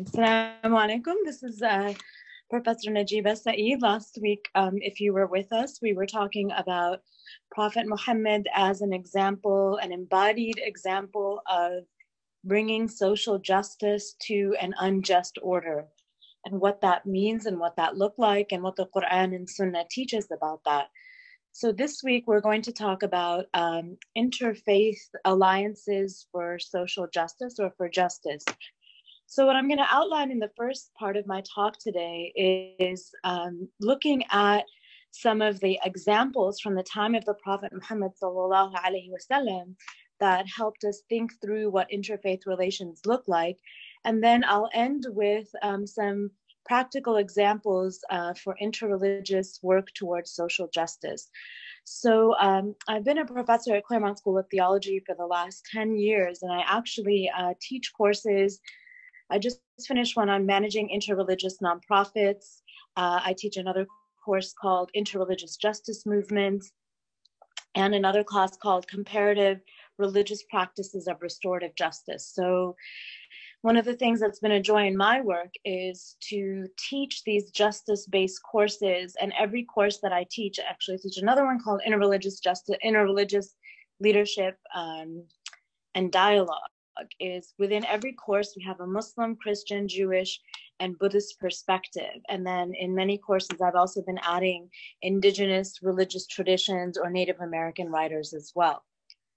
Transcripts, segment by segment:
Assalamu alaikum. This is Professor Najeeba Saeed. Last week, if you were with us, we were talking about Prophet Muhammad as an example, an embodied example of bringing social justice to an unjust order, and what that means and what that looked like and what the Quran and Sunnah teaches about that. So this week, we're going to talk about interfaith alliances for social justice or for justice. So what I'm going to outline in the first part of my talk today is looking at some of the examples from the time of the Prophet Muhammad sallallahu alaihi wasallam that helped us think through what interfaith relations look like. And then I'll end with some practical examples for interreligious work towards social justice. So I've been a professor at Claremont School of Theology for the last 10 years, and I actually teach courses. I just finished one on managing interreligious nonprofits. I teach another course called Interreligious Justice Movement, and another class called Comparative Religious Practices of Restorative Justice. So one of the things that's been a joy in my work is to teach these justice-based courses, and every course that I teach, actually I teach another one called Interreligious Justice, Interreligious Leadership and Dialogue. Is within every course we have a Muslim, Christian, Jewish, and Buddhist perspective. And then in many courses I've also been adding indigenous religious traditions or Native American writers as well.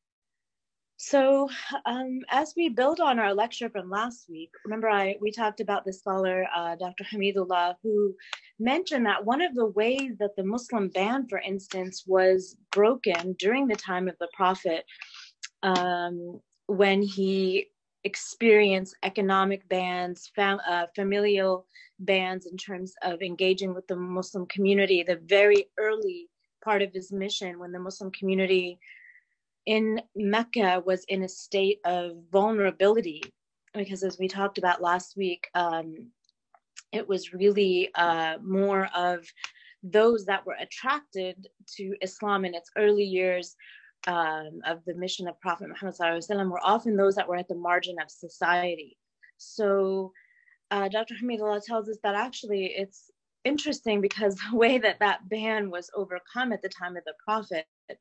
So as we build on our lecture from last week, remember we talked about the scholar Dr. Hamidullah, who mentioned that one of the ways that the Muslim ban, for instance, was broken during the time of the Prophet, when he experienced economic bans, familial bans in terms of engaging with the Muslim community, the very early part of his mission when the Muslim community in Mecca was in a state of vulnerability, because as we talked about last week, it was really more of those that were attracted to Islam in its early years of the mission of Prophet Muhammad ﷺ were often those that were at the margin of society. So Dr. Hamidullah tells us that actually it's interesting because the way that that ban was overcome at the time of the Prophet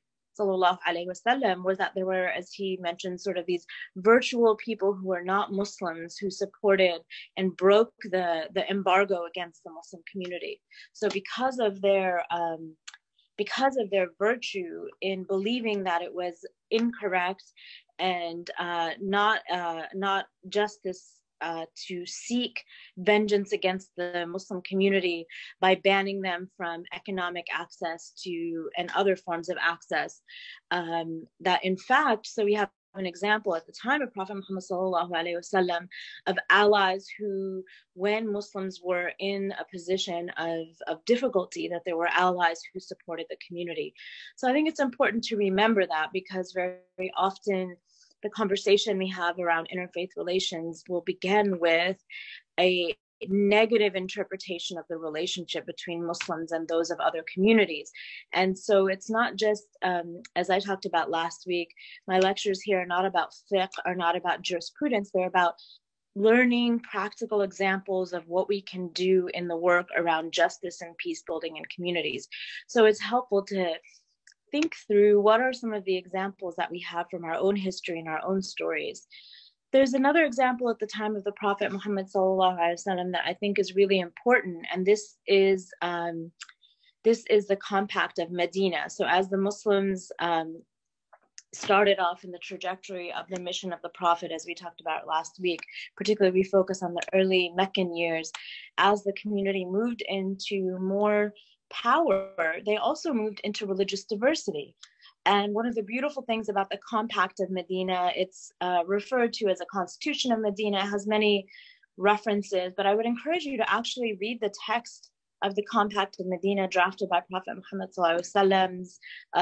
ﷺ was that there were, as he mentioned, sort of these virtual people who were not Muslims who supported and broke the embargo against the Muslim community. So because of their virtue in believing that it was incorrect and not justice to seek vengeance against the Muslim community by banning them from economic access to and other forms of access, that in fact, so we have an example at the time of Prophet Muhammad sallallahu alaihi wasallam of allies who, when Muslims were in a position of difficulty, that there were allies who supported the community. So I think it's important to remember that, because very, very often the conversation we have around interfaith relations will begin with a negative interpretation of the relationship between Muslims and those of other communities. And so it's not just, as I talked about last week, my lectures here are not about fiqh, are not about jurisprudence, they're about learning practical examples of what we can do in the work around justice and peace building in communities. So it's helpful to think through what are some of the examples that we have from our own history and our own stories. There's another example at the time of the Prophet Muhammad sallallahu alaihi wasallam that I think is really important, and this is the Compact of Medina. So as the Muslims started off in the trajectory of the mission of the Prophet, as we talked about last week, particularly we focus on the early Meccan years, as the community moved into more power, they also moved into religious diversity. And one of the beautiful things about the Compact of Medina, it's referred to as a Constitution of Medina. It has many references, but I would encourage you to actually read the text of the Compact of Medina drafted by Prophet Muhammad ﷺ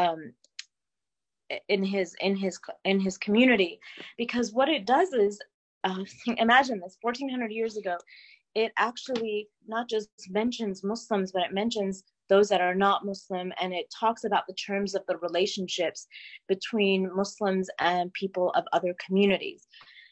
in his community, because what it does is, imagine this, 1400 years ago, it actually not just mentions Muslims, but it mentions those that are not Muslim, and it talks about the terms of the relationships between Muslims and people of other communities.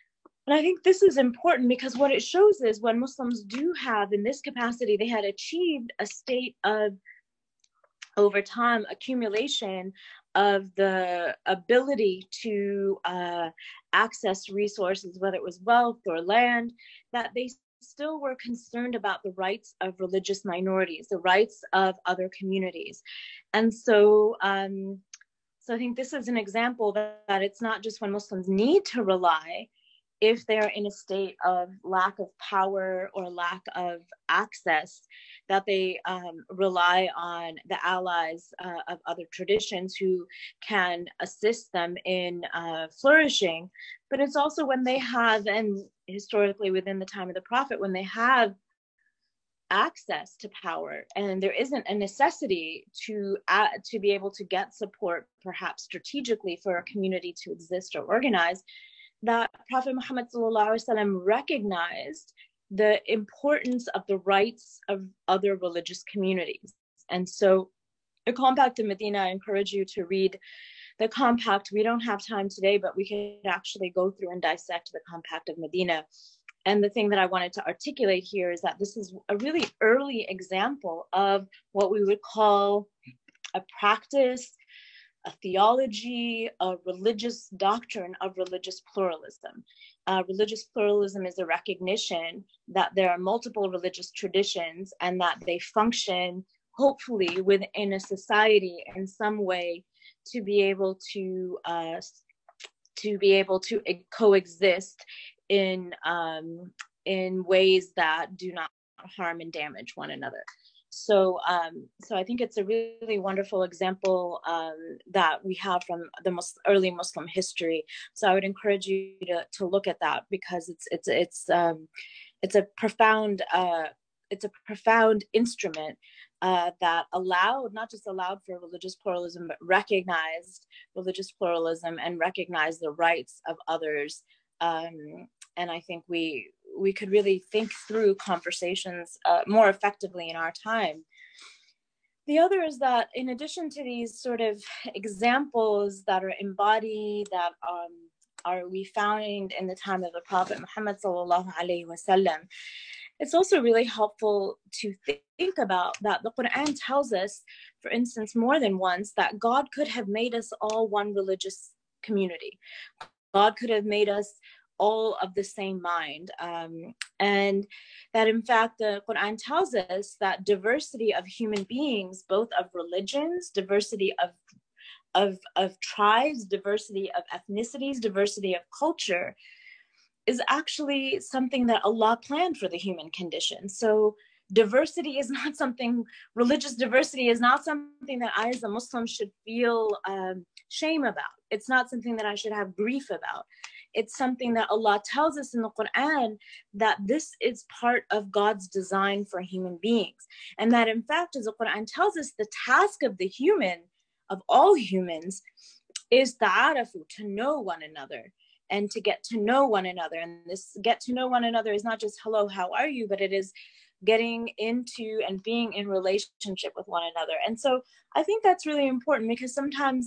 And I think this is important because what it shows is when Muslims do have, in this capacity, they had achieved a state of, over time, accumulation of the ability to access resources, whether it was wealth or land, that they still were concerned about the rights of religious minorities, the rights of other communities. And so, so I think this is an example that it's not just when Muslims need to rely, if they're in a state of lack of power or lack of access, that they rely on the allies of other traditions who can assist them in flourishing. But it's also when they have, and historically within the time of the Prophet, when they have access to power and there isn't a necessity to be able to get support, perhaps strategically, for a community to exist or organize, that Prophet Muhammad recognized the importance of the rights of other religious communities. And so the Compact of Medina, I encourage you to read the Compact. We don't have time today, but we could actually go through and dissect the Compact of Medina. And the thing that I wanted to articulate here is that this is a really early example of what we would call a practice, a theology, a religious doctrine of religious pluralism. Religious pluralism is a recognition that there are multiple religious traditions and that they function, hopefully, within a society in some way to be able to coexist in ways that do not harm and damage one another. So I think it's a really wonderful example that we have from the early Muslim history. So I would encourage you to look at that, because it's a profound instrument that not just allowed for religious pluralism, but recognized religious pluralism and recognized the rights of others. And I think we could really think through conversations more effectively in our time. The other is that in addition to these sort of examples that are embodied, that we found in the time of the Prophet Muhammad sallallahu alaihi wasallam, it's also really helpful to think about that the Quran tells us, for instance, more than once, that God could have made us all one religious community. God could have made us all of the same mind. And that in fact, the Quran tells us that diversity of human beings, both of religions, diversity of tribes, diversity of ethnicities, diversity of culture, is actually something that Allah planned for the human condition. So diversity is not something, religious diversity is not something that I as a Muslim should feel shame about. It's not something that I should have grief about. It's something that Allah tells us in the Quran, that this is part of God's design for human beings. And that in fact, as the Quran tells us, the task of the human, of all humans, is ta'arafu, to know one another and to get to know one another. And this get to know one another is not just hello, how are you, but it is getting into and being in relationship with one another. And so I think that's really important, because sometimes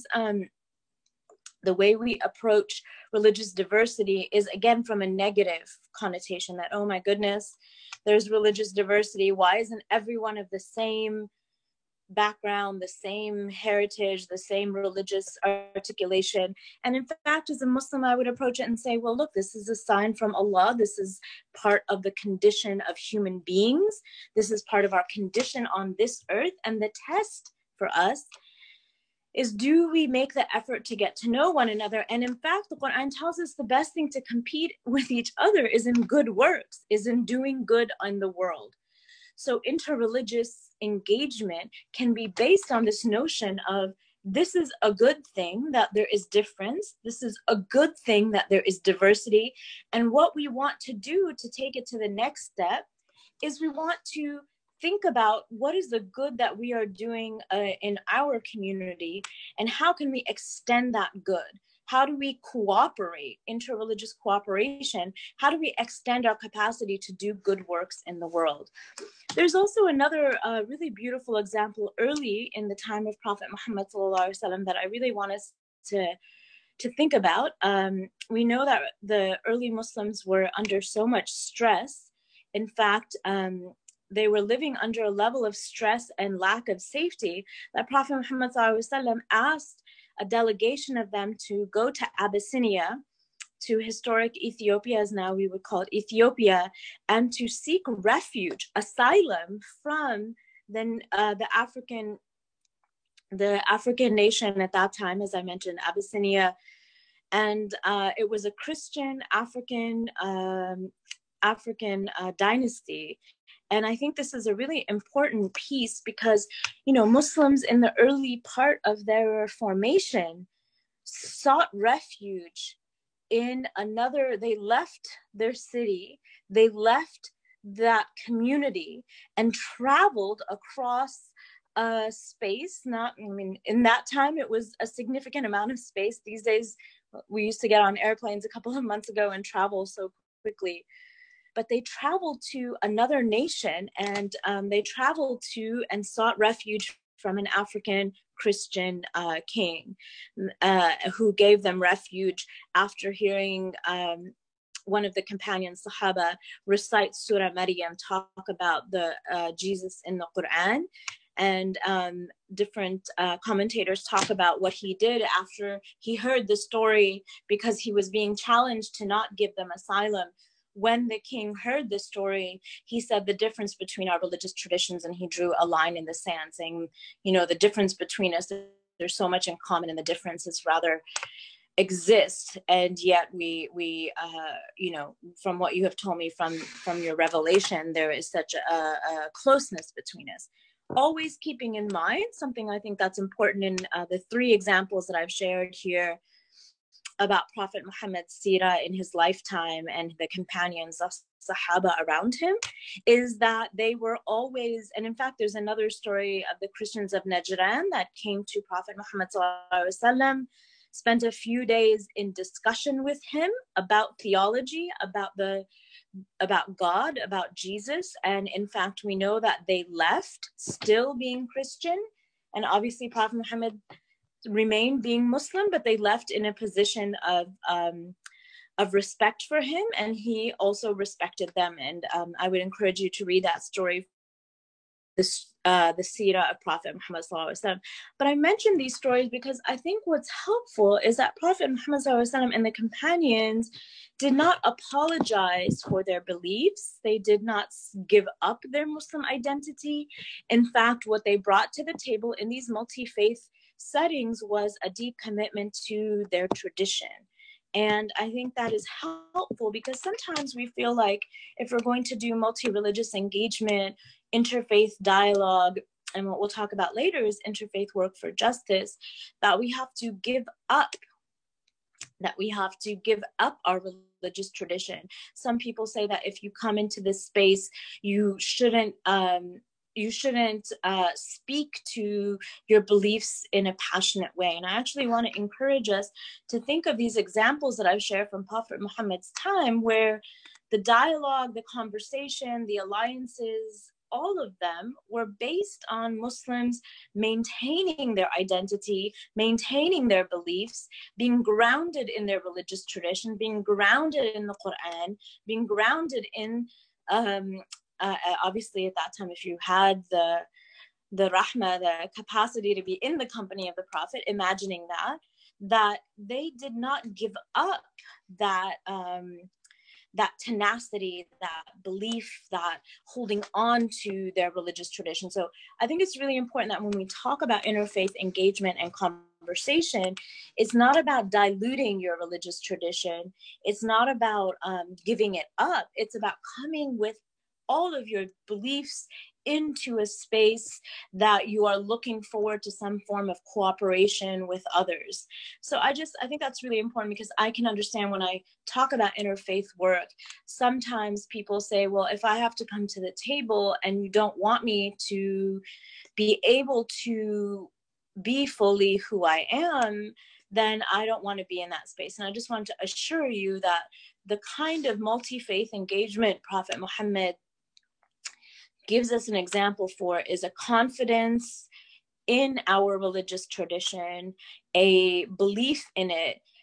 the way we approach religious diversity is, again, from a negative connotation, that, oh my goodness, there's religious diversity. Why isn't everyone of the same background, the same heritage, the same religious articulation? And in fact, as a Muslim, I would approach it and say, well, look, this is a sign from Allah. This is part of the condition of human beings. This is part of our condition on this earth. And the test for us is, do we make the effort to get to know one another? And in fact, the Quran tells us the best thing to compete with each other is in good works, is in doing good in the world. So interreligious engagement can be based on this notion of, this is a good thing that there is difference. This is a good thing that there is diversity. And what we want to do to take it to the next step is we want to think about what is the good that we are doing in our community, and how can we extend that good? How do we cooperate, interreligious cooperation? How do we extend our capacity to do good works in the world? There's also another really beautiful example early in the time of Prophet Muhammad ﷺ that I really want us to think about. We know that the early Muslims were under so much stress. In fact, they were living under a level of stress and lack of safety that Prophet Muhammad ﷺ asked a delegation of them to go to Abyssinia, to historic Ethiopia, as now we would call it Ethiopia, and to seek refuge, asylum from the African nation at that time, as I mentioned, Abyssinia. And it was a Christian African dynasty. And I think this is a really important piece because, Muslims in the early part of their formation sought refuge in another. They left their city, they left that community and traveled across space. In that time, it was a significant amount of space. These days, we used to get on airplanes a couple of months ago and travel so quickly. But they traveled to another nation, and they traveled to and sought refuge from an African Christian king who gave them refuge after hearing one of the companions, Sahaba, recite Surah Maryam, talk about the Jesus in the Quran. And different commentators talk about what he did after he heard the story, because he was being challenged to not give them asylum. When the king heard the story, he said the difference between our religious traditions, and he drew a line in the sand saying, the difference between us, there's so much in common, and the differences rather exist. And yet we from what you have told me from your revelation, there is such a closeness between us. Always keeping in mind something I think that's important in the three examples that I've shared here about Prophet Muhammad's seerah in his lifetime and the companions of Sahaba around him, is that they were always, and in fact, there's another story of the Christians of Najran that came to Prophet Muhammad ﷺ, spent a few days in discussion with him about theology, about God, about Jesus. And in fact, we know that they left still being Christian. And obviously Prophet Muhammad remained being Muslim, but they left in a position of respect for him, and he also respected them. And I would encourage you to read that story, the seerah of Prophet Muhammad ﷺ. But I mention these stories because I think what's helpful is that Prophet Muhammad ﷺ and the companions did not apologize for their beliefs. They did not give up their Muslim identity. In fact, what they brought to the table in these multi-faith settings was a deep commitment to their tradition. And I think that is helpful because sometimes we feel like if we're going to do multi-religious engagement, interfaith dialogue, and what we'll talk about later is interfaith work for justice, that we have to give up our religious tradition. Some people say that if you come into this space, you shouldn't speak to your beliefs in a passionate way. And I actually want to encourage us to think of these examples that I've shared from Prophet Muhammad's time, where the dialogue, the conversation, the alliances, all of them were based on Muslims maintaining their identity, maintaining their beliefs, being grounded in their religious tradition, being grounded in the Quran, being grounded in obviously at that time, if you had the rahmah, the capacity to be in the company of the Prophet, imagining that they did not give up that tenacity, that belief, that holding on to their religious tradition. So I think it's really important that when we talk about interfaith engagement and conversation, it's not about diluting your religious tradition. It's not about giving it up. It's about coming with all of your beliefs into a space that you are looking forward to some form of cooperation with others. So I think that's really important, because I can understand when I talk about interfaith work, sometimes people say, well, if I have to come to the table and you don't want me to be able to be fully who I am, then I don't want to be in that space. And I just want to assure you that the kind of multi-faith engagement Prophet Muhammad gives us an example for is a confidence in our religious tradition, a belief in it,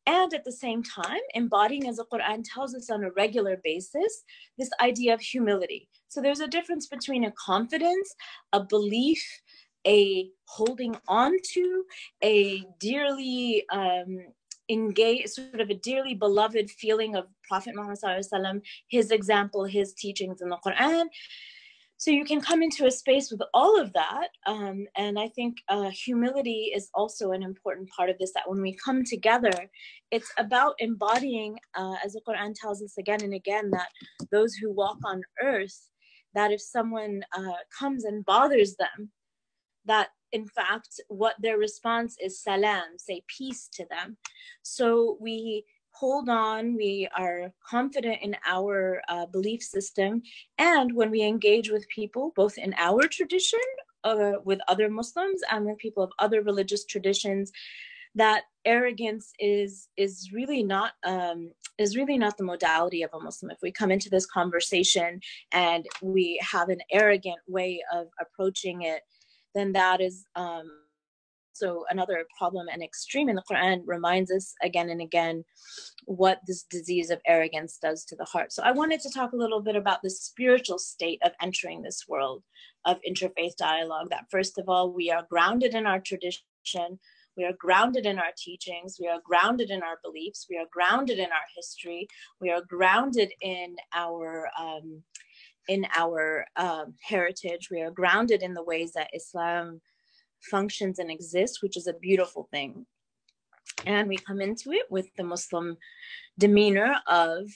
And at the same time, embodying, as the Quran tells us on a regular basis, this idea of humility. So there's a difference between a confidence, a belief, a holding on to, a dearly engaged, sort of a dearly beloved feeling of Prophet Muhammad ﷺ, his example, his teachings in the Quran. So you can come into a space with all of that. And I think humility is also an important part of this, that when we come together, it's about embodying, as the Quran tells us again and again, that those who walk on earth, that if someone comes and bothers them, that in fact, what their response is salam, say peace to them. So we hold on, we are confident in our belief system. And when we engage with people, both in our tradition, with other Muslims, and with people of other religious traditions, that arrogance is really not the modality of a Muslim. If we come into this conversation and we have an arrogant way of approaching it, then that is so another problem and extreme. And the Quran reminds us again and again what this disease of arrogance does to the heart. So I wanted to talk a little bit about the spiritual state of entering this world of interfaith dialogue, that first of all, we are grounded in our tradition, we are grounded in our teachings, we are grounded in our beliefs, we are grounded in our history, we are grounded in our heritage, we are grounded in the ways that Islam functions and exists, which is a beautiful thing. And we come into it with the Muslim demeanor of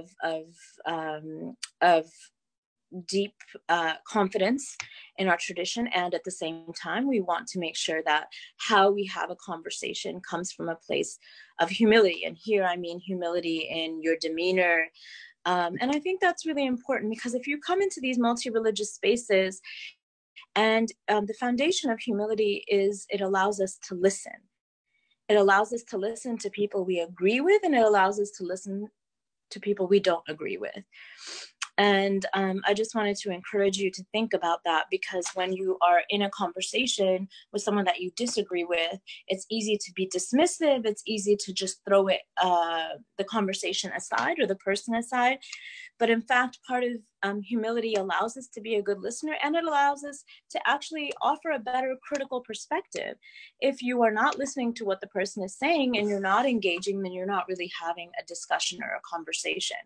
deep confidence in our tradition. And at the same time, we want to make sure that how we have a conversation comes from a place of humility. And here I mean humility in your demeanor. And I think that's really important, because if you come into these multi-religious spaces, and the foundation of humility is it allows us to listen. It allows us to listen to people we agree with, and it allows us to listen to people we don't agree with. And I just wanted to encourage you to think about that, because when you are in a conversation with someone that you disagree with, it's easy to be dismissive. It's easy to just throw it, the conversation aside or the person aside. But in fact, part of humility allows us to be a good listener, and it allows us to actually offer a better critical perspective. If you are not listening to what the person is saying and you're not engaging, then you're not really having a discussion or a conversation.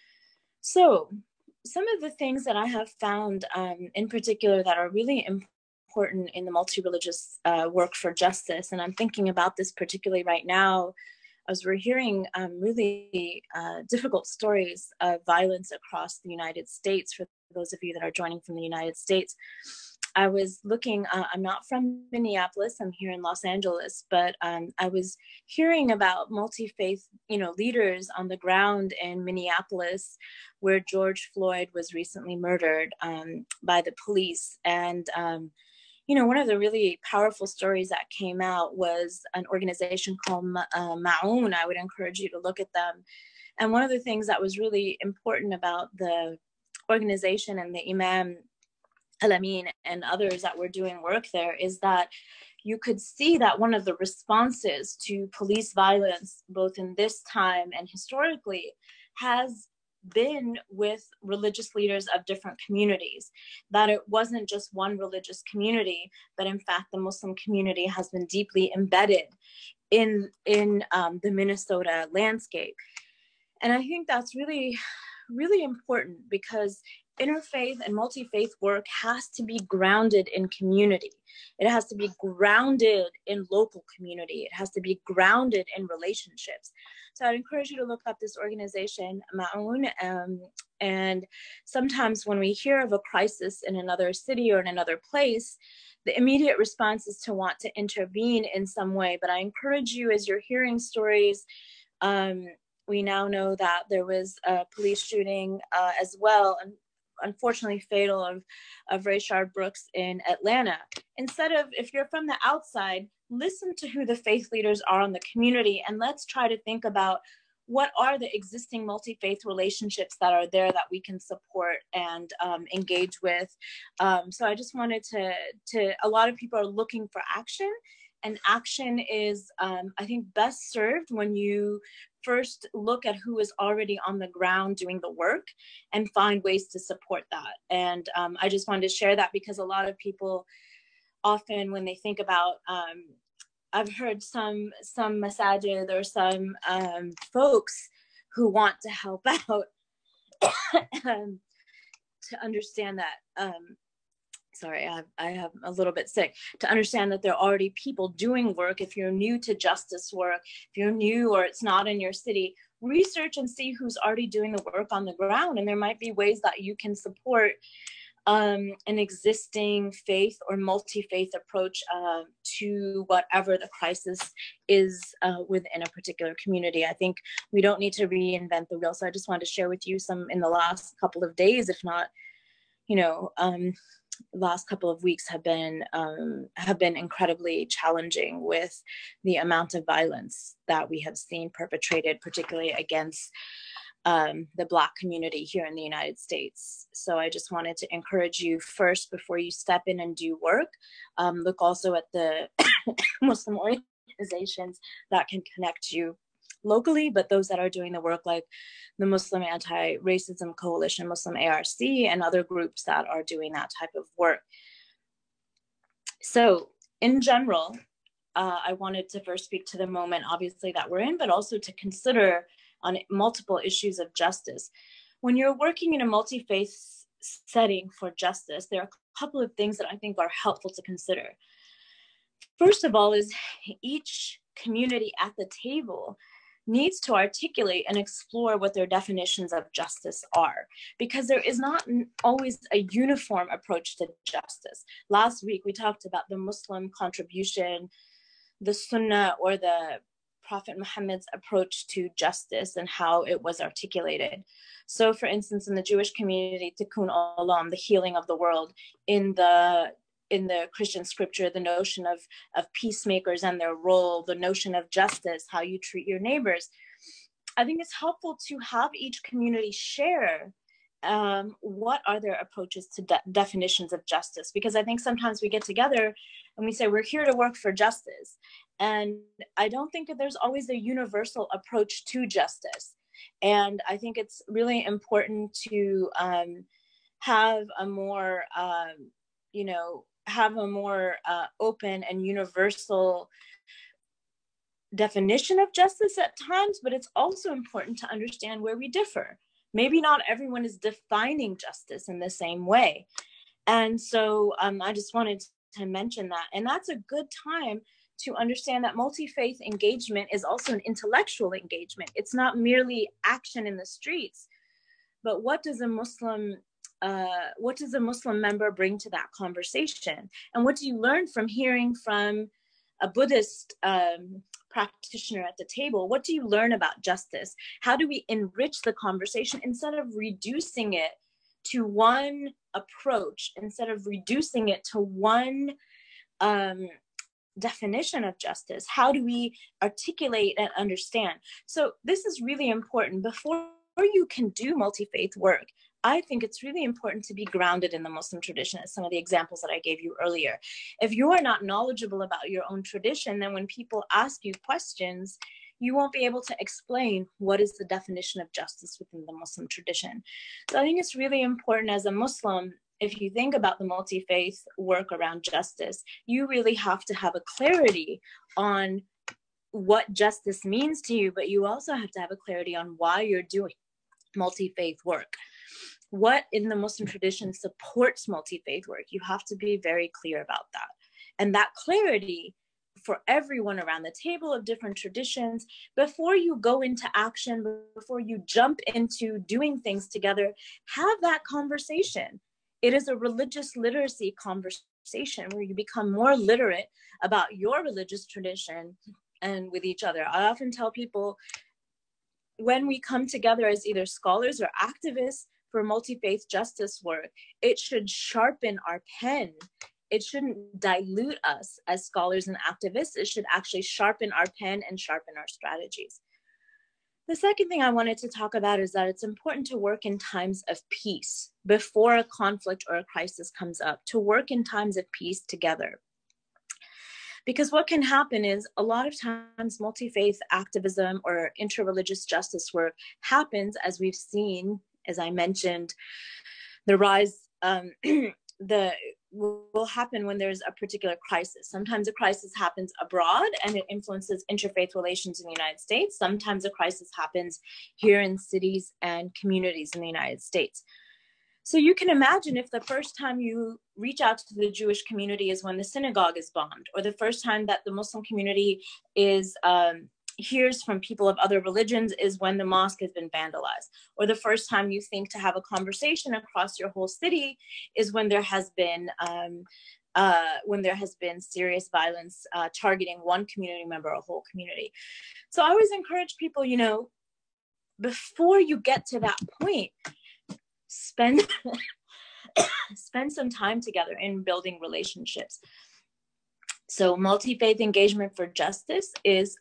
So some of the things that I have found in particular that are really important in the multi-religious work for justice, and I'm thinking about this particularly right now, as we're hearing really difficult stories of violence across the United States. For those of you that are joining from the United States, I was looking, I'm not from Minneapolis, I'm here in Los Angeles, but I was hearing about multi-faith, leaders on the ground in Minneapolis, where George Floyd was recently murdered by the police. And one of the really powerful stories that came out was an organization called Ma'un. I would encourage you to look at them. And one of the things that was really important about the organization and the Imam Al-Amin and others that were doing work there is that you could see that one of the responses to police violence, both in this time and historically, has been with religious leaders of different communities, that it wasn't just one religious community, but in fact the Muslim community has been deeply embedded in the Minnesota landscape. And I think that's really, really important, because interfaith and multi-faith work has to be grounded in community. It has to be grounded in local community. It has to be grounded in relationships. So I'd encourage you to look up this organization, Ma'un. And sometimes when we hear of a crisis in another city or in another place, the immediate response is to want to intervene in some way. But I encourage you, as you're hearing stories, we now know that there was a police shooting as well, and unfortunately fatal, of Rayshard Brooks in Atlanta. Instead of, if you're from the outside, listen to who the faith leaders are in the community, and let's try to think about what are the existing multi-faith relationships that are there that we can support and engage with. So I just wanted to, a lot of people are looking for action, And action is, I think, best served when you first look at who is already on the ground doing the work and find ways to support that. And I just wanted to share that because a lot of people often, when they think about, I've heard some masajid or some folks who want to help out to understand that, sorry, I have a little bit sick, to understand that there are already people doing work. If you're new to justice work, if you're new or it's not in your city, research and see who's already doing the work on the ground. And there might be ways that you can support an existing faith or multi-faith approach to whatever the crisis is within a particular community. I think we don't need to reinvent the wheel. So I just wanted to share with you some in the last couple of days, if not, last couple of weeks have been incredibly challenging with the amount of violence that we have seen perpetrated, particularly against the Black community here in the United States. So I just wanted to encourage you first, before you step in and do work, look also at the Muslim organizations that can connect you locally, but those that are doing the work, like the Muslim Anti-Racism Coalition, Muslim ARC, and other groups that are doing that type of work. So in general, I wanted to first speak to the moment, obviously, that we're in, but also to consider on multiple issues of justice. When you're working in a multi-faith setting for justice, there are a couple of things that I think are helpful to consider. First of all is each community at the table needs to articulate and explore what their definitions of justice are, because there is not always a uniform approach to justice. Last week, we talked about the Muslim contribution, the Sunnah or the Prophet Muhammad's approach to justice and how it was articulated. So for instance, in the Jewish community, Tikkun Olam, the healing of the world, in the Christian scripture, the notion of peacemakers and their role, the notion of justice, how you treat your neighbors. I think it's helpful to have each community share what are their approaches to definitions of justice, because I think sometimes we get together and we say we're here to work for justice, and I don't think that there's always a universal approach to justice. And I think it's really important to have a more open and universal definition of justice at times, but it's also important to understand where we differ. Maybe not everyone is defining justice in the same way. And so I just wanted to mention that. And that's a good time to understand that multi-faith engagement is also an intellectual engagement. It's not merely action in the streets, but what does a Muslim member bring to that conversation? And what do you learn from hearing from a Buddhist practitioner at the table? What do you learn about justice? How do we enrich the conversation instead of reducing it to one approach, instead of reducing it to one definition of justice? How do we articulate and understand? So this is really important. Before you can do multi-faith work, I think it's really important to be grounded in the Muslim tradition, as some of the examples that I gave you earlier. If you are not knowledgeable about your own tradition, then when people ask you questions, you won't be able to explain what is the definition of justice within the Muslim tradition. So I think it's really important as a Muslim, if you think about the multi-faith work around justice, you really have to have a clarity on what justice means to you, but you also have to have a clarity on why you're doing multi-faith work. What in the Muslim tradition supports multi-faith work? You have to be very clear about that. And that clarity for everyone around the table of different traditions, before you go into action, before you jump into doing things together, have that conversation. It is a religious literacy conversation where you become more literate about your religious tradition and with each other. I often tell people, when we come together as either scholars or activists for multi-faith justice work, it should sharpen our pen. It shouldn't dilute us as scholars and activists. It should actually sharpen our pen and sharpen our strategies. The second thing I wanted to talk about is that it's important to work in times of peace before a conflict or a crisis comes up, to work in times of peace together. Because what can happen is a lot of times multi-faith activism or interreligious justice work happens, as we've seen, as I mentioned, the rise, the will happen when there's a particular crisis. Sometimes a crisis happens abroad and it influences interfaith relations in the United States. Sometimes a crisis happens here in cities and communities in the United States. So you can imagine if the first time you reach out to the Jewish community is when the synagogue is bombed, or the first time that the Muslim community is hears from people of other religions is when the mosque has been vandalized, or the first time you think to have a conversation across your whole city is when there has been serious violence targeting one community member or a whole community. So I always encourage people, before you get to that point, spend some time together in building relationships. So multi-faith engagement for justice is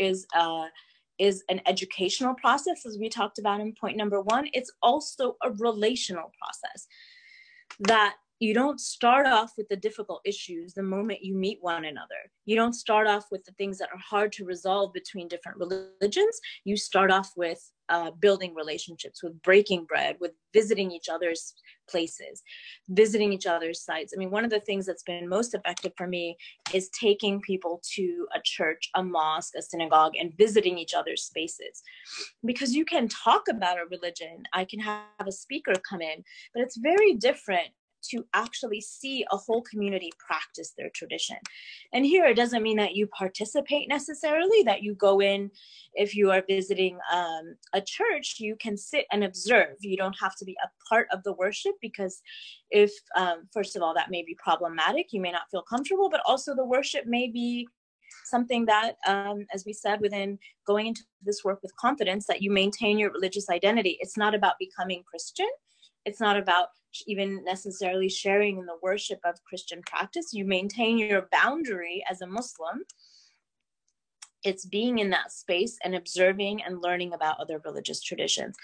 an educational process, as we talked about in point number 1. It's also a relational process that you don't start off with the difficult issues the moment you meet one another. You don't start off with the things that are hard to resolve between different religions. You start off with building relationships, with breaking bread, with visiting each other's places, visiting each other's sites. I mean, one of the things that's been most effective for me is taking people to a church, a mosque, a synagogue, and visiting each other's spaces. Because you can talk about a religion, I can have a speaker come in, but it's very different to actually see a whole community practice their tradition. And here, it doesn't mean that you participate necessarily, that you go in. If you are visiting a church, you can sit and observe. You don't have to be a part of the worship, because if, first of all, that may be problematic. You may not feel comfortable, but also the worship may be something that, as we said, within going into this work with confidence, that you maintain your religious identity. It's not about becoming Christian. It's not about even necessarily sharing in the worship of Christian practice. You maintain your boundary as a Muslim. It's being in that space and observing and learning about other religious traditions.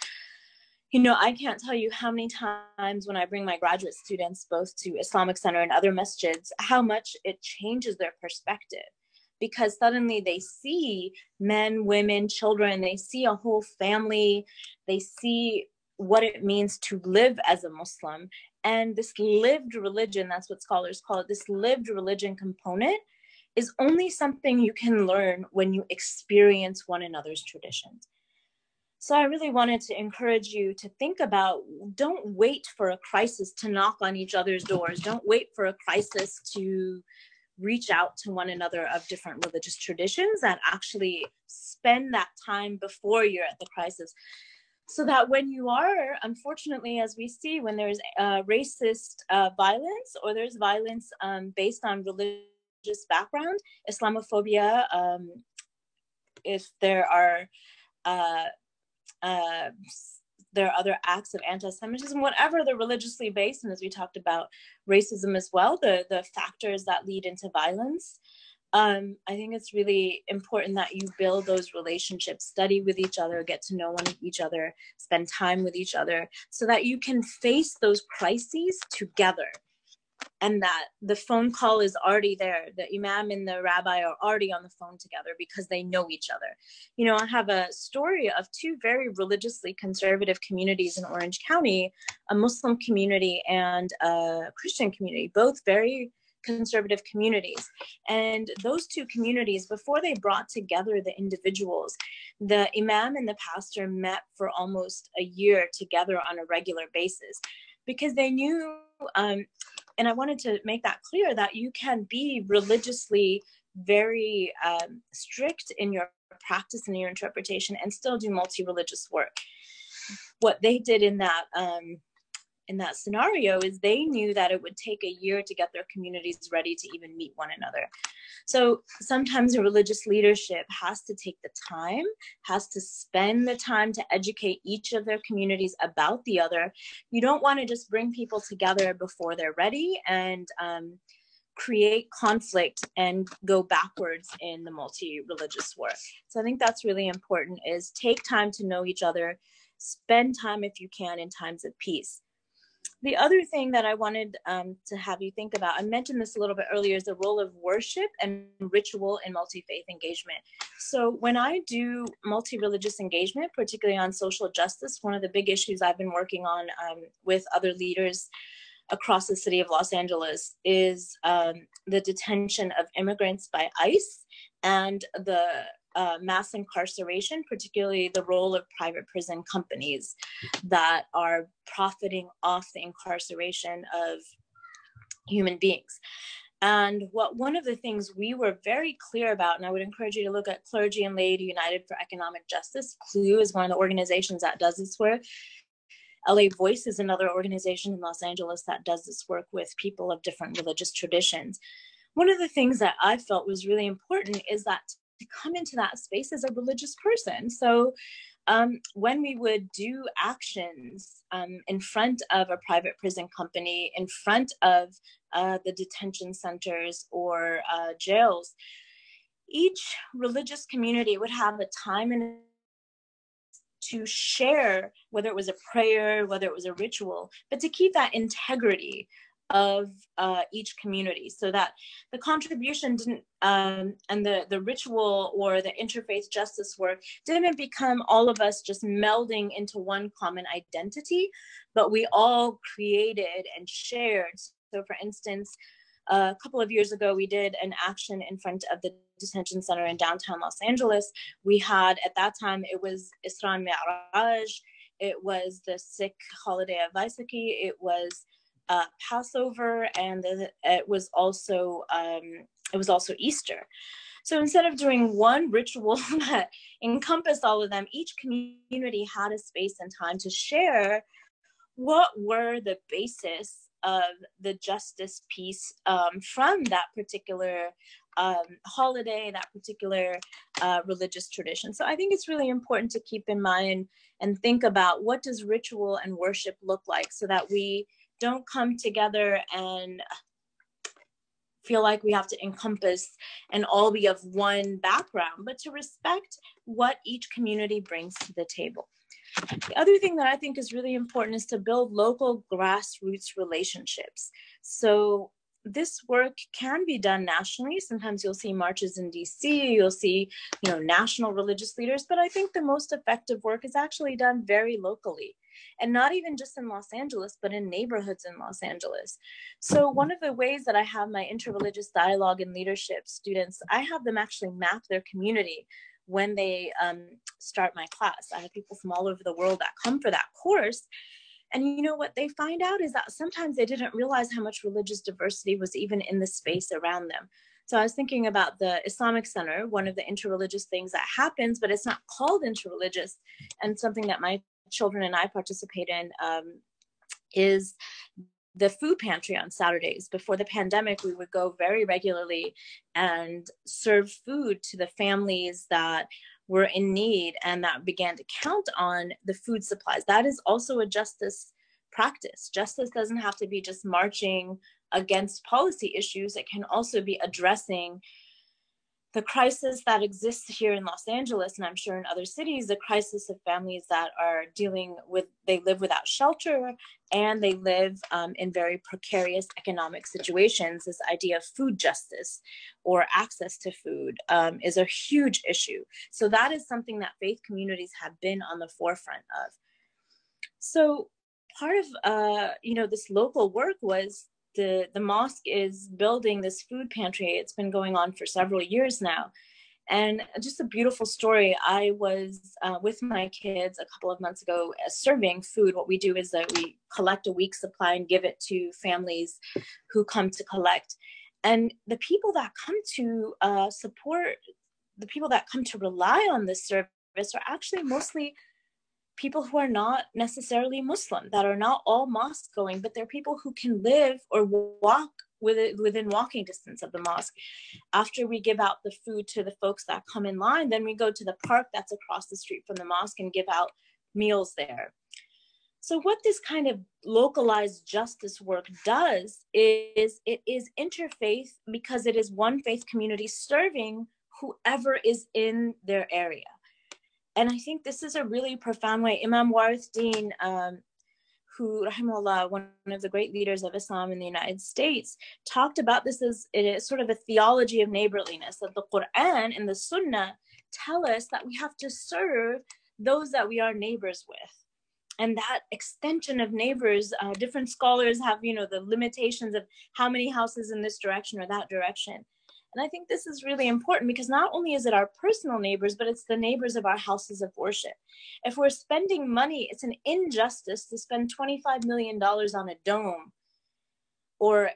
I can't tell you how many times when I bring my graduate students both to Islamic Center and other masjids, how much it changes their perspective. Because suddenly they see men, women, children, they see a whole family, they see what it means to live as a Muslim. And this lived religion, that's what scholars call it, this lived religion component is only something you can learn when you experience one another's traditions. So I really wanted to encourage you to think about, don't wait for a crisis to knock on each other's doors. Don't wait for a crisis to reach out to one another of different religious traditions, and actually spend that time before you're at the crisis. So that when you are, unfortunately, as we see, when there's racist violence, or there's violence based on religious background, Islamophobia, if there are other acts of anti-Semitism, whatever they're religiously based, and as we talked about, racism as well, the factors that lead into violence. I think it's really important that you build those relationships, study with each other, get to know each other, spend time with each other, so that you can face those crises together. And that the phone call is already there. The imam and the rabbi are already on the phone together because they know each other. I have a story of two very religiously conservative communities in Orange County, a Muslim community and a Christian community, both very conservative communities. And those two communities, before they brought together the individuals, the imam and the pastor met for almost a year together on a regular basis, because they knew, and I wanted to make that clear, that you can be religiously very strict in your practice and your interpretation and still do multi-religious work. What they did in that scenario is they knew that it would take a year to get their communities ready to even meet one another. So sometimes a religious leadership has to take the time, has to spend the time to educate each of their communities about the other. You don't want to just bring people together before they're ready and create conflict and go backwards in the multi-religious work. So I think that's really important, is take time to know each other, spend time if you can in times of peace. The other thing that I wanted to have you think about, I mentioned this a little bit earlier, is the role of worship and ritual in multi-faith engagement. So when I do multi-religious engagement, particularly on social justice, one of the big issues I've been working on with other leaders across the city of Los Angeles is the detention of immigrants by ICE and the mass incarceration, particularly the role of private prison companies that are profiting off the incarceration of human beings. And one of the things we were very clear about, and I would encourage you to look at Clergy and Laity United for Economic Justice. CLUE is one of the organizations that does this work. LA Voice is another organization in Los Angeles that does this work with people of different religious traditions. One of the things that I felt was really important is that to come into that space as a religious person. So when we would do actions in front of a private prison company, in front of the detention centers or jails, each religious community would have a time and to share, whether it was a prayer, whether it was a ritual, but to keep that integrity of each community, so that the contribution didn't and the ritual or the interfaith justice work didn't become all of us just melding into one common identity, but we all created and shared. So for instance, a couple of years ago, we did an action in front of the detention center in downtown Los Angeles. We had, at that time, it was Isra Mi'raj, it was the Sikh holiday of Vaisakhi, it was Passover, and it was also Easter. So instead of doing one ritual that encompassed all of them, each community had a space and time to share what were the basis of the justice piece from that particular holiday, that particular religious tradition. So I think it's really important to keep in mind and think about, what does ritual and worship look like, so that we don't come together and feel like we have to encompass and all be of one background, but to respect what each community brings to the table. The other thing that I think is really important is to build local grassroots relationships. So this work can be done nationally. Sometimes you'll see marches in DC, you'll see, national religious leaders, but I think the most effective work is actually done very locally, and not even just in Los Angeles, but in neighborhoods in Los Angeles. So one of the ways that I have my interreligious dialogue and leadership students, I have them actually map their community when they start my class. I have people from all over the world that come for that course. And what they find out is that sometimes they didn't realize how much religious diversity was even in the space around them. So I was thinking about the Islamic Center, one of the interreligious things that happens, but it's not called interreligious, and something that my children and I participate in is the food pantry on Saturdays. Before the pandemic, we would go very regularly and serve food to the families that were in need and that began to count on the food supplies. That is also a justice practice. Justice doesn't have to be just marching against policy issues. It can also be addressing the crisis that exists here in Los Angeles, and I'm sure in other cities, the crisis of families that are they live without shelter, and they live in very precarious economic situations. This idea of food justice or access to food is a huge issue. So that is something that faith communities have been on the forefront of. So part of this local work was the mosque is building this food pantry. It's been going on for several years now. And just a beautiful story. I was with my kids a couple of months ago serving food. What we do is that we collect a week's supply and give it to families who come to collect. And the people that come to support, the people that come to rely on this service are actually mostly people who are not necessarily Muslim, that are not all mosque going, but they're people who can live or walk within walking distance of the mosque. After we give out the food to the folks that come in line, then we go to the park that's across the street from the mosque and give out meals there. So what this kind of localized justice work does is it is interfaith, because it is one faith community serving whoever is in their area. And I think this is a really profound way. Imam Warith Deen, who, rahimahullah, one of the great leaders of Islam in the United States, talked about this as it is sort of a theology of neighborliness, that the Quran and the Sunnah tell us that we have to serve those that we are neighbors with. And that extension of neighbors, different scholars have, the limitations of how many houses in this direction or that direction. And I think this is really important because not only is it our personal neighbors, but it's the neighbors of our houses of worship. If we're spending money, it's an injustice to spend $25 million on a dome or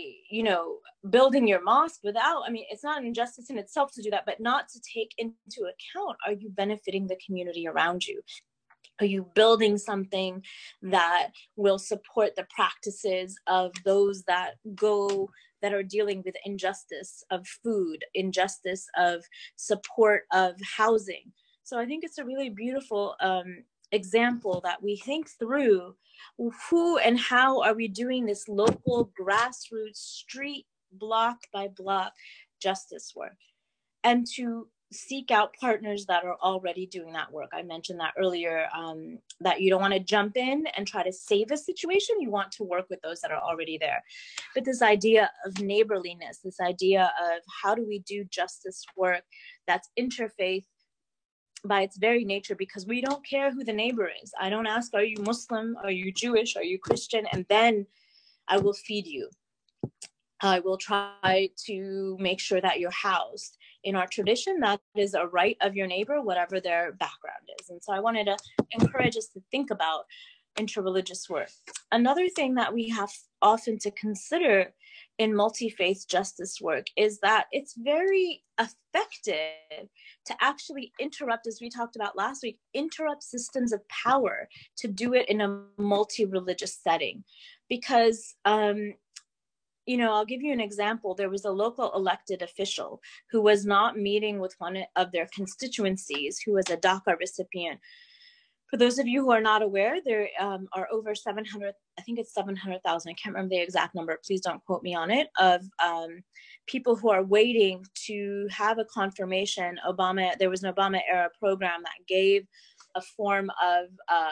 building your mosque without, it's not an injustice in itself to do that, but not to take into account, are you benefiting the community around you? Are you building something that will support the practices of those that are dealing with injustice of food, injustice of support of housing? So I think it's a really beautiful example that we think through who and how are we doing this local grassroots street block by block justice work, and to seek out partners that are already doing that work. I mentioned that earlier, that you don't want to jump in and try to save a situation. You want to work with those that are already there. But this idea of neighborliness, this idea of how do we do justice work that's interfaith by its very nature, because we don't care who the neighbor is. I don't ask, are you Muslim? Are you Jewish? Are you Christian? And then I will feed you. I will try to make sure that you're housed. In our tradition, that is a right of your neighbor, whatever their background is. And so I wanted to encourage us to think about interreligious work. Another thing that we have often to consider in multi-faith justice work is that it's very effective to actually interrupt, as we talked about last week, interrupt systems of power, to do it in a multi-religious setting. Because I'll give you an example. There was a local elected official who was not meeting with one of their constituencies, who was a DACA recipient. For those of you who are not aware, there are over 700, I think it's 700,000, I can't remember the exact number, please don't quote me on it, of people who are waiting to have a confirmation. There was an Obama era program that gave a form of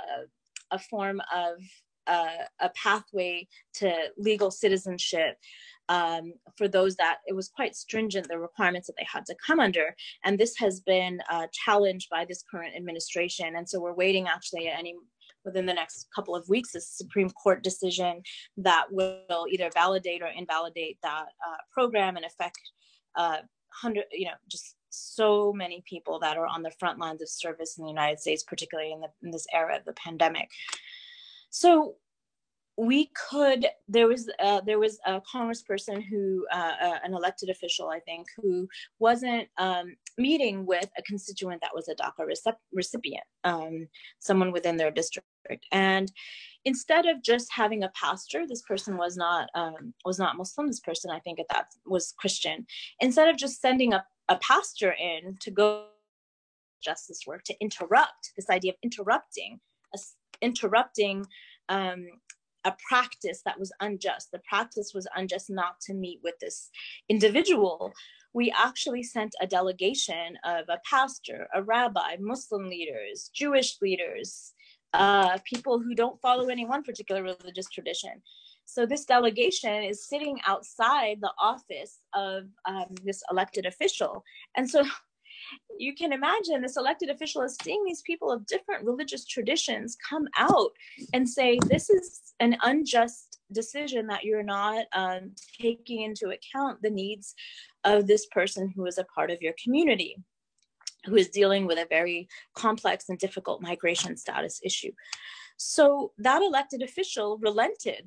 a pathway to legal citizenship for those that it was quite stringent, the requirements that they had to come under. And this has been challenged by this current administration. And so we're waiting actually within the next couple of weeks, a Supreme Court decision that will either validate or invalidate that program and affect just so many people that are on the front lines of service in the United States, particularly in this era of the pandemic. So there was a congressperson who, an elected official, I think, who wasn't meeting with a constituent that was a DACA recipient, someone within their district. And instead of just having a pastor, this person was not Muslim. This person, I think, that was Christian. Instead of just sending a pastor in to go justice work, to interrupt, this idea of interrupting a practice that was unjust. The practice was unjust not to meet with this individual. We actually sent a delegation of a pastor, a rabbi, Muslim leaders, Jewish leaders, people who don't follow any one particular religious tradition. So this delegation is sitting outside the office of this elected official. And so you can imagine this elected official is seeing these people of different religious traditions come out and say, this is an unjust decision that you're not taking into account the needs of this person who is a part of your community, who is dealing with a very complex and difficult migration status issue. So that elected official relented.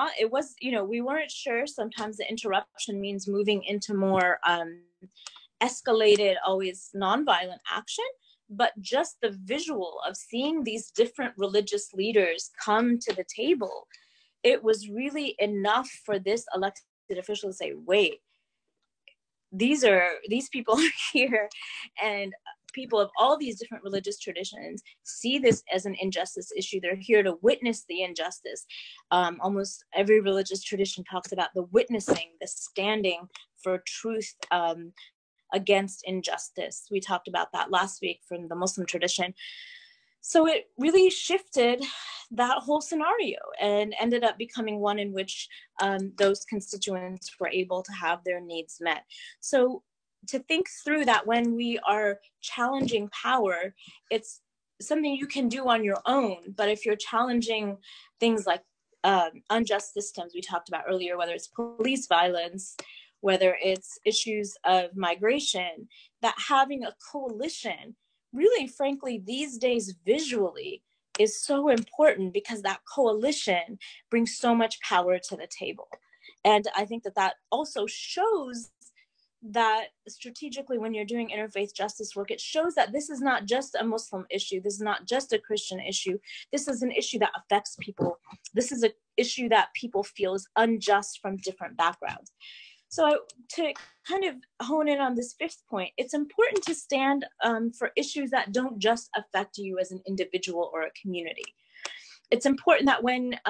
We weren't sure. Sometimes the interruption means moving into more escalated, always nonviolent action, but just the visual of seeing these different religious leaders come to the table, it was really enough for this elected official to say, wait, these people are here, and people of all these different religious traditions see this as an injustice issue. They're here to witness the injustice. Almost every religious tradition talks about the witnessing, the standing for truth, against injustice. We talked about that last week from the Muslim tradition. So it really shifted that whole scenario and ended up becoming one in which those constituents were able to have their needs met. So to think through that when we are challenging power, it's something you can do on your own. But if you're challenging things like unjust systems we talked about earlier, whether it's police violence, whether it's issues of migration, that having a coalition, really, frankly, these days visually is so important because that coalition brings so much power to the table. And I think that that also shows that strategically when you're doing interfaith justice work, it shows that this is not just a Muslim issue. This is not just a Christian issue. This is an issue that affects people. This is an issue that people feel is unjust from different backgrounds. So to kind of hone in on this fifth point, it's important to stand for issues that don't just affect you as an individual or a community. It's important that when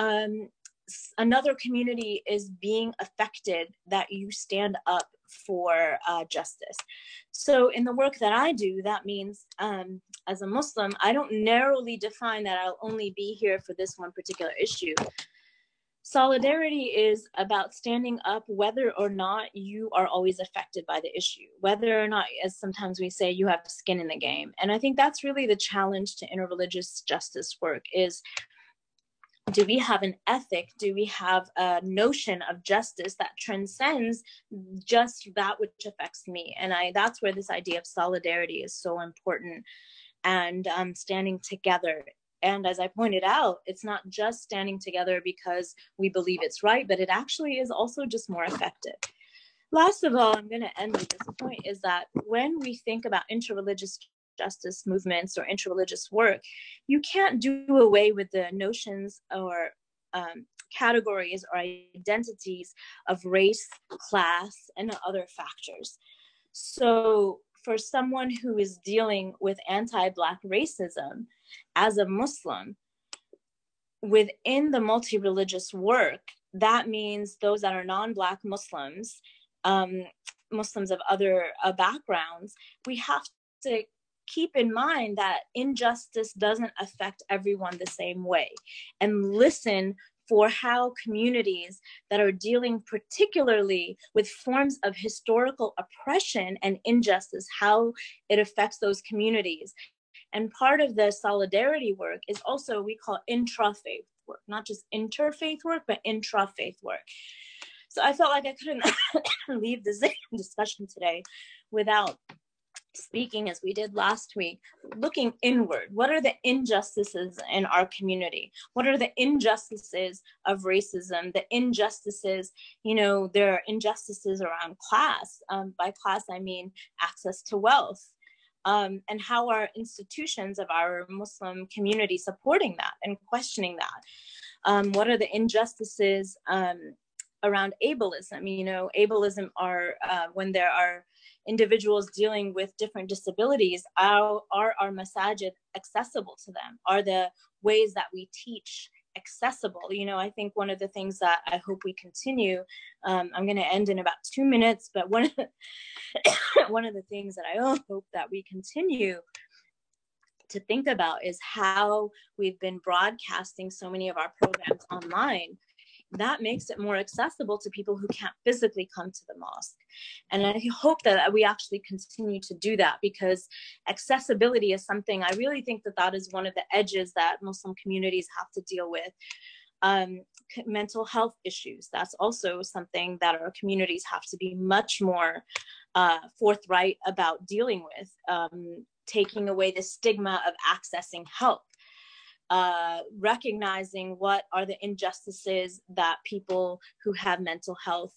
another community is being affected, that you stand up for justice. So in the work that I do, that means as a Muslim, I don't narrowly define that I'll only be here for this one particular issue. Solidarity is about standing up whether or not you are always affected by the issue, whether or not, as sometimes we say, you have skin in the game. And I think that's really the challenge to interreligious justice work is, do we have an ethic? Do we have a notion of justice that transcends just that which affects me? And that's where this idea of solidarity is so important, and standing together. And as I pointed out, it's not just standing together because we believe it's right, but it actually is also just more effective. Last of all, I'm going to end with this point, is that when we think about interreligious justice movements or interreligious work, you can't do away with the notions or categories or identities of race, class, and other factors. So for someone who is dealing with anti-Black racism as a Muslim, within the multi-religious work, that means those that are non-Black Muslims, Muslims of other backgrounds, we have to keep in mind that injustice doesn't affect everyone the same way, and listen for how communities that are dealing particularly with forms of historical oppression and injustice, how it affects those communities. And part of the solidarity work is also, we call intra-faith work, not just interfaith work, but intra-faith work. So I felt like I couldn't leave this discussion today without speaking, as we did last week, looking inward. What are the injustices in our community? What are the injustices of racism? The injustices, there are injustices around class. By class, I mean access to wealth. And how are institutions of our Muslim community supporting that and questioning that? What are the injustices around ableism? Ableism are when there are individuals dealing with different disabilities, are our masajid accessible to them? Are the ways that we teach accessible? I think one of the things that I hope we continue, I'm going to end in about 2 minutes, but one of the things that I hope that we continue to think about is how we've been broadcasting so many of our programs online. That makes it more accessible to people who can't physically come to the mosque. And I hope that we actually continue to do that, because accessibility is something, I really think that is one of the edges that Muslim communities have to deal with. Mental health issues, that's also something that our communities have to be much more forthright about dealing with, taking away the stigma of accessing help. Recognizing what are the injustices that people who have mental health,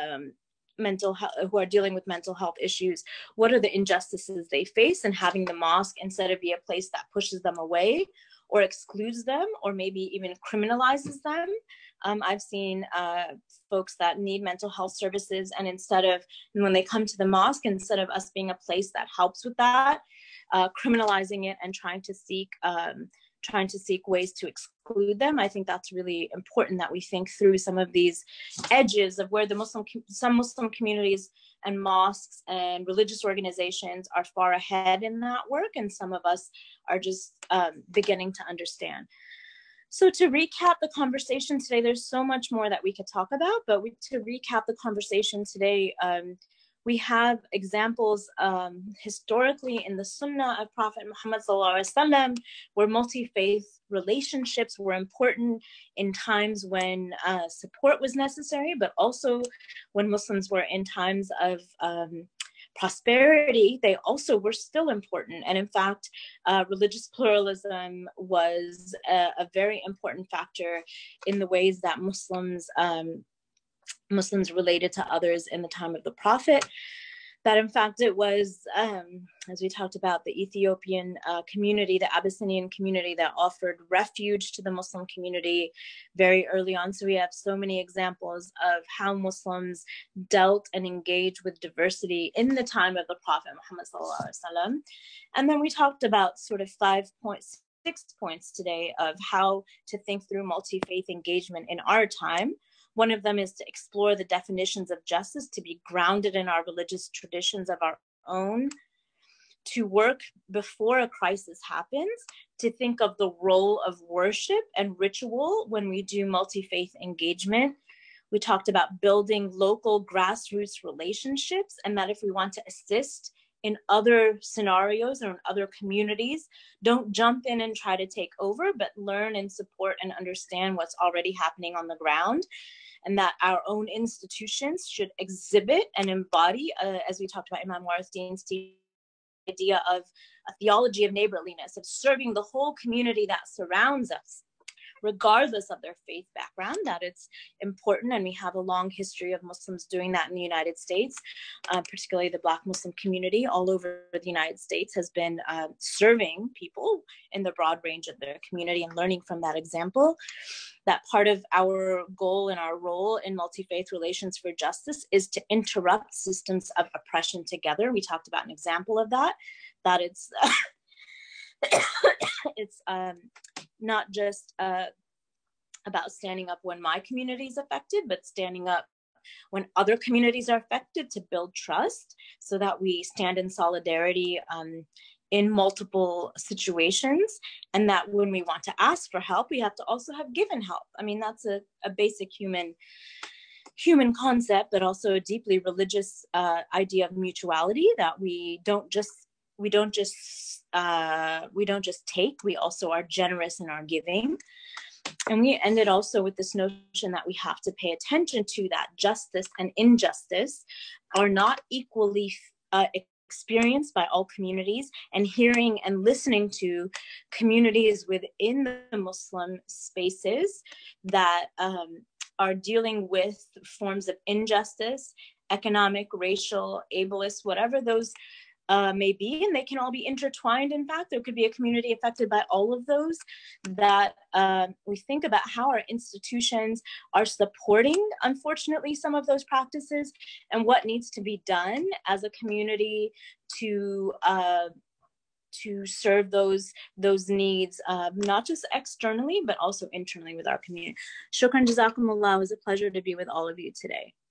who are dealing with mental health issues, what are the injustices they face, and having the mosque, instead of be a place that pushes them away or excludes them or maybe even criminalizes them. I've seen folks that need mental health services, and when they come to the mosque, instead of us being a place that helps with that, criminalizing it and trying to seek trying to seek ways to exclude them. I think that's really important that we think through some of these edges of where some Muslim communities and mosques and religious organizations are far ahead in that work, and some of us are just beginning to understand. So to recap the conversation today, there's so much more that we could talk about, but to recap the conversation today, we have examples historically in the Sunnah of Prophet Muhammad ﷺ, where multi-faith relationships were important in times when support was necessary, but also when Muslims were in times of prosperity, they also were still important. And in fact, religious pluralism was a very important factor in the ways that Muslims related to others in the time of the Prophet. That in fact it was, as we talked about, the Ethiopian community, the Abyssinian community that offered refuge to the Muslim community very early on. So we have so many examples of how Muslims dealt and engaged with diversity in the time of the Prophet Muhammad ﷺ. And then we talked about sort of 6 points today of how to think through multi-faith engagement in our time. One of them is to explore the definitions of justice, to be grounded in our religious traditions of our own, to work before a crisis happens, to think of the role of worship and ritual when we do multi-faith engagement. We talked about building local grassroots relationships, and that if we want to assist in other scenarios or in other communities, don't jump in and try to take over, but learn and support and understand what's already happening on the ground. And that our own institutions should exhibit and embody, as we talked about Imam Warithdin's idea of a theology of neighborliness, of serving the whole community that surrounds us, regardless of their faith background, that it's important. And we have a long history of Muslims doing that in the United States, particularly the Black Muslim community all over the United States has been serving people in the broad range of their community and learning from that example. That part of our goal and our role in multi-faith relations for justice is to interrupt systems of oppression together. We talked about an example of that it's it's not just about standing up when my community is affected, but standing up when other communities are affected, to build trust so that we stand in solidarity in multiple situations, and that when we want to ask for help, we have to also have given help. I mean, that's a basic human concept, but also a deeply religious idea of mutuality, that we don't just take, we also are generous in our giving. And we ended also with this notion that we have to pay attention to that justice and injustice are not equally experienced by all communities, and hearing and listening to communities within the Muslim spaces that are dealing with forms of injustice, economic, racial, ableist, whatever those may be, and they can all be intertwined. In fact, there could be a community affected by all of those, that we think about how our institutions are supporting, unfortunately, some of those practices, and what needs to be done as a community to serve those needs, not just externally, but also internally with our community. Shukran, jazakumullah. It was a pleasure to be with all of you today.